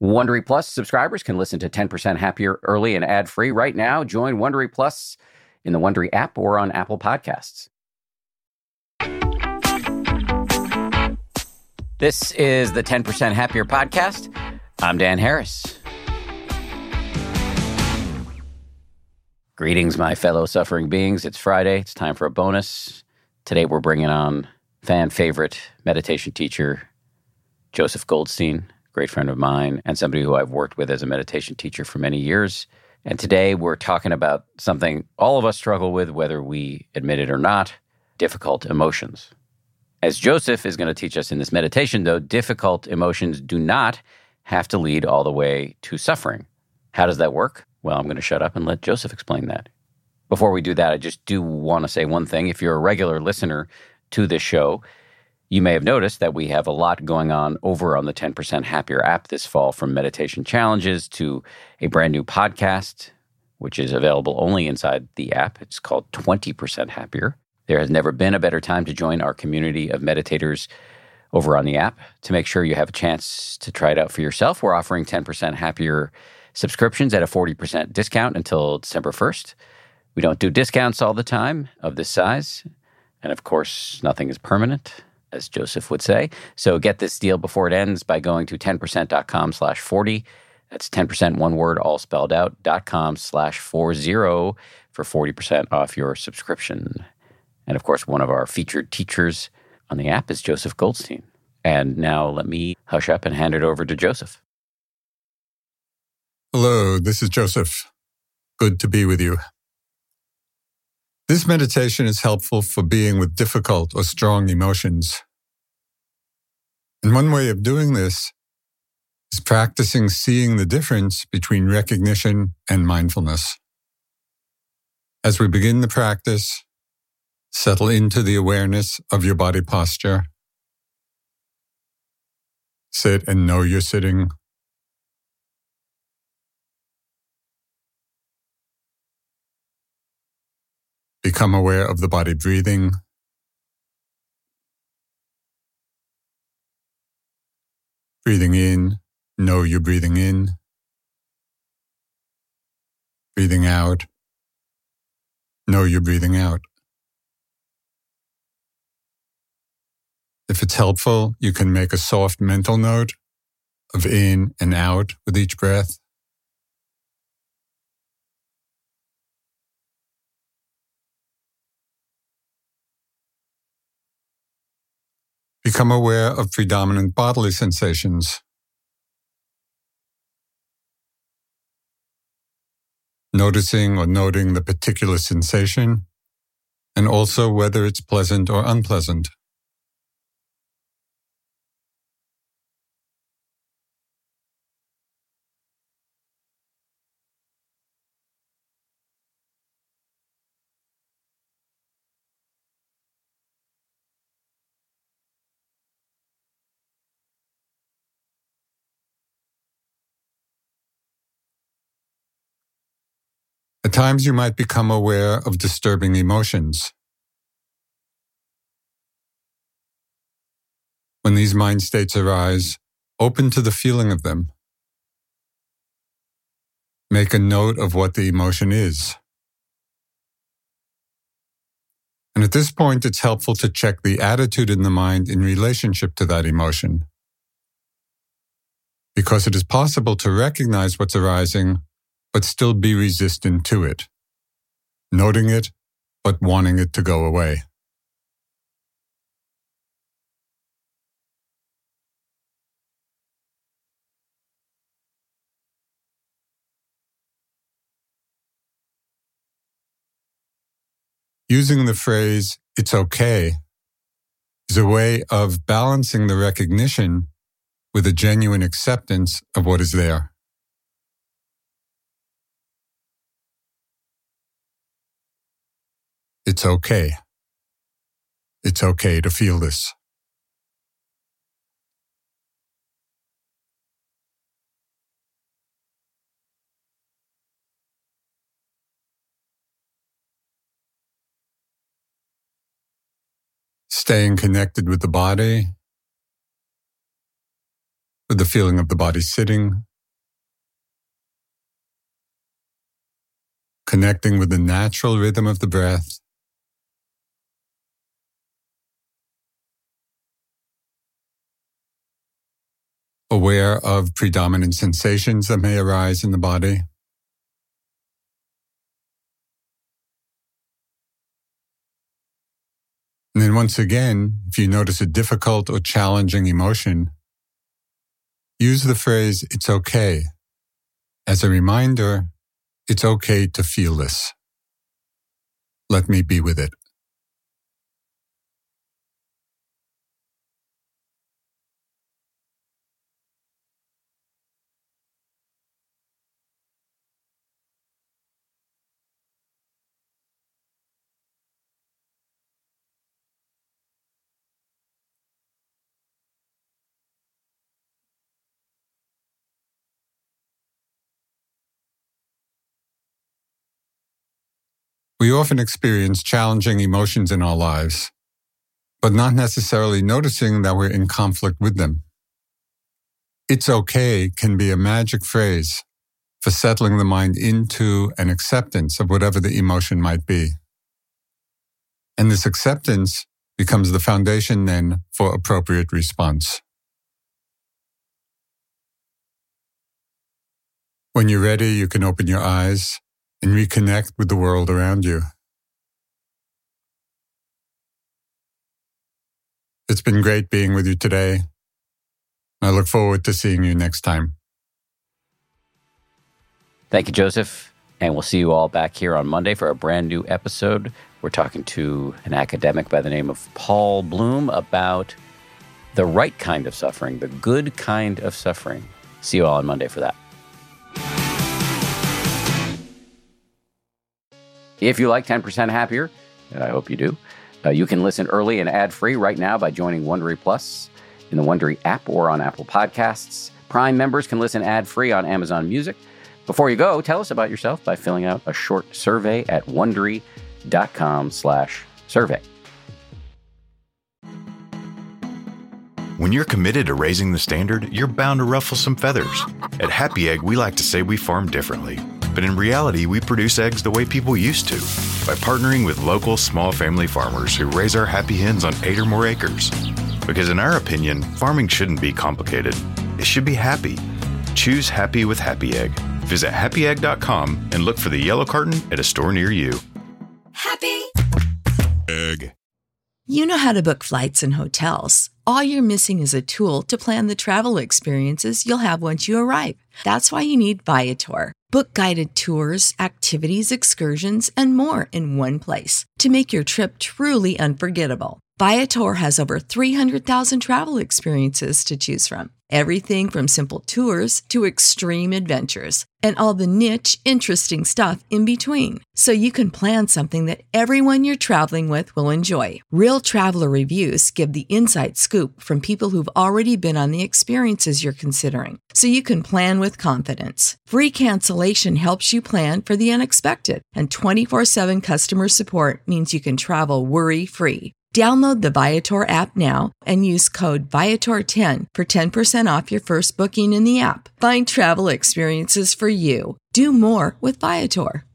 Wondery Plus subscribers can listen to 10% Happier early and ad-free right now. Join Wondery Plus in the Wondery app or on Apple Podcasts. This is the 10% Happier podcast. I'm Dan Harris. Greetings, my fellow suffering beings. It's Friday. It's time for a bonus. Today we're bringing on fan favorite meditation teacher, Joseph Goldstein, great friend of mine and somebody who I've worked with as a meditation teacher for many years. And today we're talking about something all of us struggle with, whether we admit it or not, difficult emotions. As Joseph is going to teach us in this meditation, though, difficult emotions do not have to lead all the way to suffering. How does that work? Well, I'm going to shut up and let Joseph explain that. Before we do that, I just do want to say one thing. If you're a regular listener to this show, you may have noticed that we have a lot going on over on the 10% Happier app this fall, from meditation challenges to a brand new podcast, which is available only inside the app. It's called 20% Happier. There has never been a better time to join our community of meditators over on the app. To make sure you have a chance to try it out for yourself, we're offering 10% Happier subscriptions at a 40% discount until December 1st. We don't do discounts all the time of this size. And of course, nothing is permanent, as Joseph would say. So get this deal before it ends by going to 10%.com/40. That's 10%, one word, all spelled out, .com/40 for 40% off your subscription. And of course, one of our featured teachers on the app is Joseph Goldstein. And now let me hush up and hand it over to Joseph. Hello, this is Joseph. Good to be with you. This meditation is helpful for being with difficult or strong emotions. And one way of doing this is practicing seeing the difference between recognition and mindfulness. As we begin the practice, settle into the awareness of your body posture. Sit and know you're sitting. Become aware of the body breathing. Breathing in, know you're breathing in. Breathing out, know you're breathing out. If it's helpful, you can make a soft mental note of in and out with each breath. Become aware of predominant bodily sensations. Noticing or noting the particular sensation, and also whether it's pleasant or unpleasant. At times you might become aware of disturbing emotions. When these mind states arise, open to the feeling of them. Make a note of what the emotion is. And at this point, it's helpful to check the attitude in the mind in relationship to that emotion, because it is possible to recognize what's arising but still be resistant to it, noting it, but wanting it to go away. Using the phrase, "it's okay," is a way of balancing the recognition with a genuine acceptance of what is there. It's okay. It's okay to feel this. Staying connected with the body, with the feeling of the body sitting, connecting with the natural rhythm of the breath. Aware of predominant sensations that may arise in the body. And then once again, if you notice a difficult or challenging emotion, use the phrase, "It's okay." As a reminder, it's okay to feel this. Let me be with it. We often experience challenging emotions in our lives, but not necessarily noticing that we're in conflict with them. It's okay can be a magic phrase for settling the mind into an acceptance of whatever the emotion might be. And this acceptance becomes the foundation then for appropriate response. When you're ready, you can open your eyes and reconnect with the world around you. It's been great being with you today. I look forward to seeing you next time. Thank you, Joseph. And we'll see you all back here on Monday for a brand new episode. We're talking to an academic by the name of Paul Bloom about the right kind of suffering, the good kind of suffering. See you all on Monday for that. If you like 10% Happier, and I hope you do, you can listen early and ad-free right now by joining Wondery Plus in the Wondery app or on Apple Podcasts. Prime members can listen ad-free on Amazon Music. Before you go, tell us about yourself by filling out a short survey at Wondery.com/survey. When you're committed to raising the standard, you're bound to ruffle some feathers. At Happy Egg, we like to say we farm differently. But in reality, we produce eggs the way people used to, by partnering with local small family farmers who raise our happy hens on 8 or more acres. Because in our opinion, farming shouldn't be complicated. It should be happy. Choose happy with Happy Egg. Visit happyegg.com and look for the yellow carton at a store near you. Happy Egg. You know how to book flights and hotels. All you're missing is a tool to plan the travel experiences you'll have once you arrive. That's why you need Viator. Book guided tours, activities, excursions, and more in one place to make your trip truly unforgettable. Viator has over 300,000 travel experiences to choose from. Everything from simple tours to extreme adventures and all the niche, interesting stuff in between. So you can plan something that everyone you're traveling with will enjoy. Real traveler reviews give the inside scoop from people who've already been on the experiences you're considering. So you can plan with confidence. Free cancellation helps you plan for the unexpected. And 24/7 customer support means you can travel worry-free. Download the Viator app now and use code Viator10 for 10% off your first booking in the app. Find travel experiences for you. Do more with Viator.